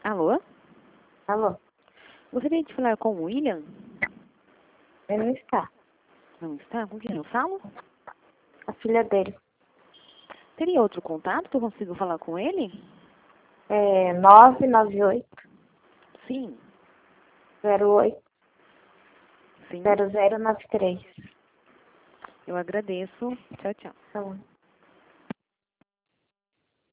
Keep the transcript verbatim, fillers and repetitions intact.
Alô? Alô? Gostaria de falar com o William? Ele não está. Não está? Com quem eu falo? A filha dele. Teria outro contato que eu consigo falar com ele? É nove nove oito, Sim. zero oito, Sim. zero zero nove três. Eu agradeço. Tchau, tchau. Tá bom.